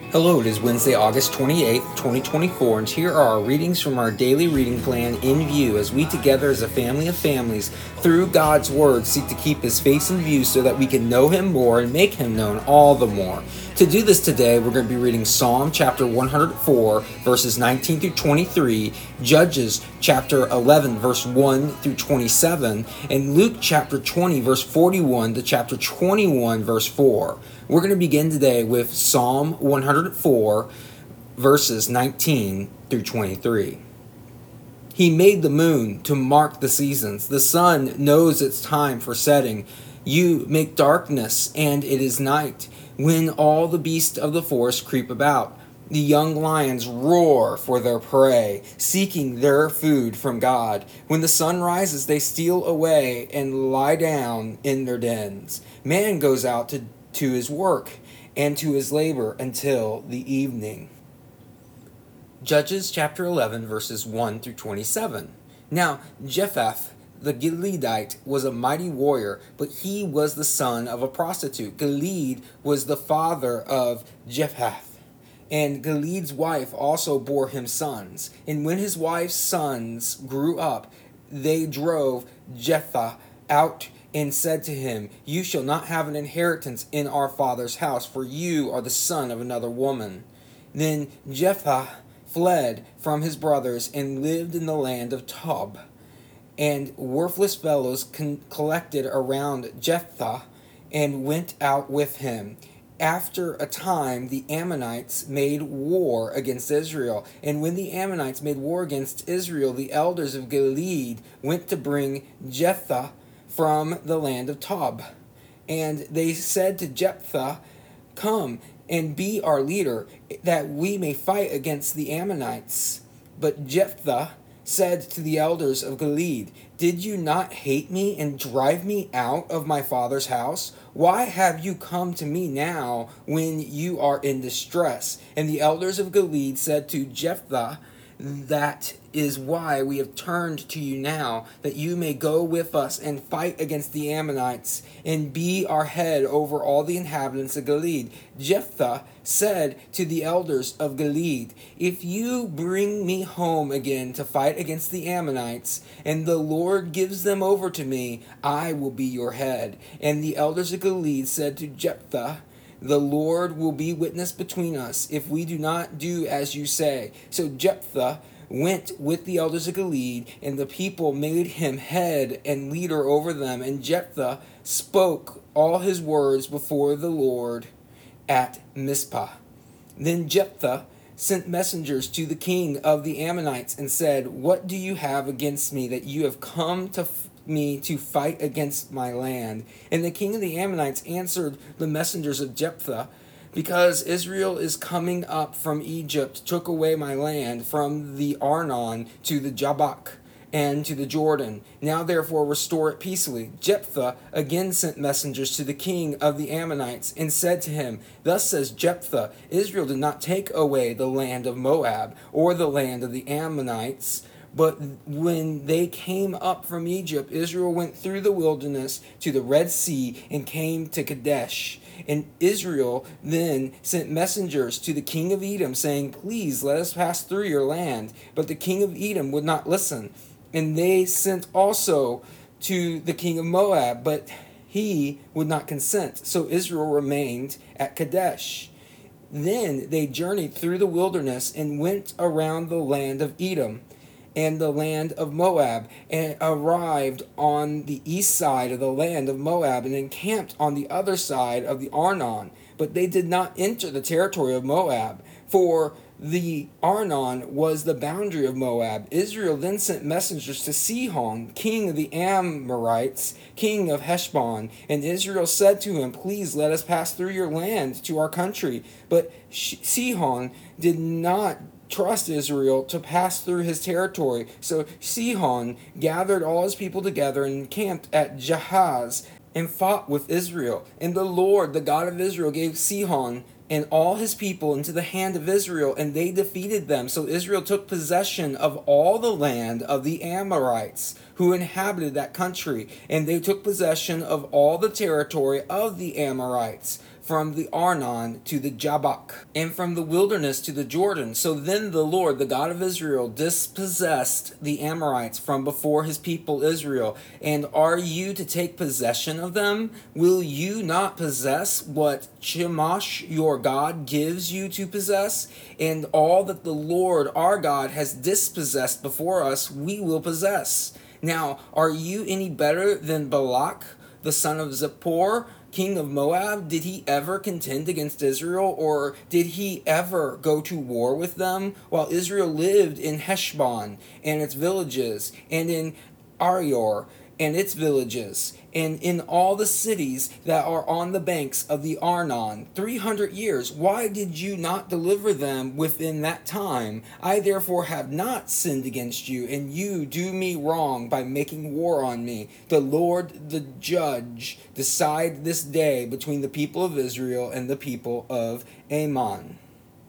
Hello, it is Wednesday, August 28th, 2024, and here are our readings from our daily reading plan in view as we together as a family of families, through God's Word, seek to keep His face in view so that we can know Him more and make Him known all the more. To do this today, we're going to be reading Psalm chapter 104, verses 19 through 23, Judges chapter 11, verse 1 through 27, and Luke chapter 20, verse 41 to chapter 21, verse 4. We're going to begin today with Psalm 104, verses 19 through 23. He made the moon to mark the seasons. The sun knows its time for setting. You make darkness, and it is night, when all the beasts of the forest creep about. The young lions roar for their prey, seeking their food from God. When the sun rises, they steal away and lie down in their dens. Man goes out to his work and to his labor until the evening. Judges chapter 11, verses 1 through 27. Now, Jephthah the Gileadite was a mighty warrior, but he was the son of a prostitute. Gilead was the father of Jephthah, and Gilead's wife also bore him sons. And when his wife's sons grew up, they drove Jephthah out and said to him, "You shall not have an inheritance in our father's house, for you are the son of another woman." Then Jephthah fled from his brothers and lived in the land of Tob. And worthless fellows collected around Jephthah and went out with him. After a time, the Ammonites made war against Israel. And when the Ammonites made war against Israel, the elders of Gilead went to bring Jephthah from the land of Tob. And they said to Jephthah, "Come and be our leader, that we may fight against the Ammonites." But Jephthah said to the elders of Gilead, "Did you not hate me and drive me out of my father's house? Why have you come to me now when you are in distress?" And the elders of Gilead said to Jephthah, "That is why we have turned to you now, that you may go with us and fight against the Ammonites, and be our head over all the inhabitants of Gilead." Jephthah said to the elders of Gilead, "If you bring me home again to fight against the Ammonites, and the Lord gives them over to me, I will be your head." And the elders of Gilead said to Jephthah, "The Lord will be witness between us if we do not do as you say." So Jephthah went with the elders of Gilead, and the people made him head and leader over them. And Jephthah spoke all his words before the Lord at Mizpah. Then Jephthah sent messengers to the king of the Ammonites and said, "What do you have against me, that you have come to me to fight against my land?" And the king of the Ammonites answered the messengers of Jephthah, "Because Israel is coming up from Egypt, took away my land from the Arnon to the Jabbok and to the Jordan. Now therefore restore it peaceably." Jephthah again sent messengers to the king of the Ammonites and said to him, "Thus says Jephthah, Israel did not take away the land of Moab or the land of the Ammonites, but when they came up from Egypt, Israel went through the wilderness to the Red Sea and came to Kadesh. And Israel then sent messengers to the king of Edom, saying, 'Please let us pass through your land.' But the king of Edom would not listen. And they sent also to the king of Moab, but he would not consent. So Israel remained at Kadesh. Then they journeyed through the wilderness and went around the land of Edom and the land of Moab, and arrived on the east side of the land of Moab, and encamped on the other side of the Arnon. But they did not enter the territory of Moab, for the Arnon was the boundary of Moab. Israel then sent messengers to Sihon, king of the Amorites, king of Heshbon. And Israel said to him, "Please let us pass through your land to our country." But Sihon did not trust Israel to pass through his territory. So Sihon gathered all his people together and encamped at Jahaz and fought with Israel. And the Lord, the God of Israel, gave Sihon and all his people into the hand of Israel, and they defeated them. So Israel took possession of all the land of the Amorites who inhabited that country, and they took possession of all the territory of the Amorites, from the Arnon to the Jabbok, and from the wilderness to the Jordan. So then the Lord, the God of Israel, dispossessed the Amorites from before his people Israel. And are you to take possession of them? Will you not possess what Chemosh your God gives you to possess? And all that the Lord our God has dispossessed before us, we will possess. Now, are you any better than Balak, the son of Zippor, king of Moab? Did he ever contend against Israel, or did he ever go to war with them? While Israel lived in Heshbon and its villages, and in Arior and its villages, and in all the cities that are on the banks of the Arnon, 300 years. Why did you not deliver them within that time? I therefore have not sinned against you, and you do me wrong by making war on me. The Lord the judge decide this day between the people of Israel and the people of Ammon.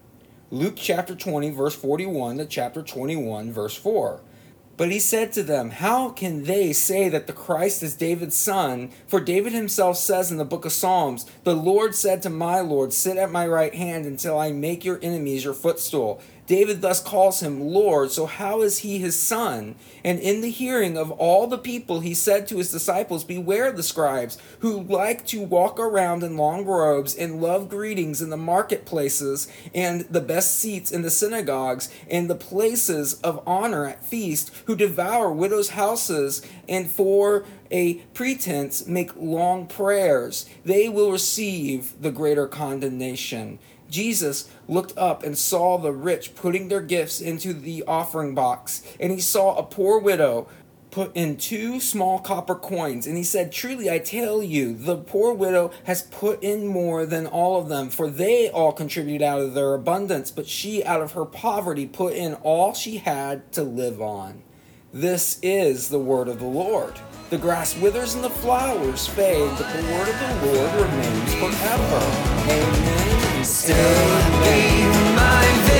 Luke chapter 20 verse 41 to chapter 21 verse 4. But he said to them, how can they say that the Christ is David's son? For David himself says in the book of Psalms, the Lord said to my Lord, sit at my right hand until I make your enemies your footstool. David thus calls him Lord, so how is he his son? And in the hearing of all the people, he said to his disciples, beware of the scribes, who like to walk around in long robes and love greetings in the marketplaces and the best seats in the synagogues and the places of honor at feast, who devour widows' houses and for a pretense make long prayers. They will receive the greater condemnation. Jesus looked up and saw the rich putting their gifts into the offering box, and he saw a poor widow put in 2 small copper coins, and he said, truly I tell you, the poor widow has put in more than all of them, for they all contribute out of their abundance, but she out of her poverty put in all she had to live on. This is the word of the Lord. The grass withers and the flowers fade, but the word of the Lord remains forever. Amen. Still be my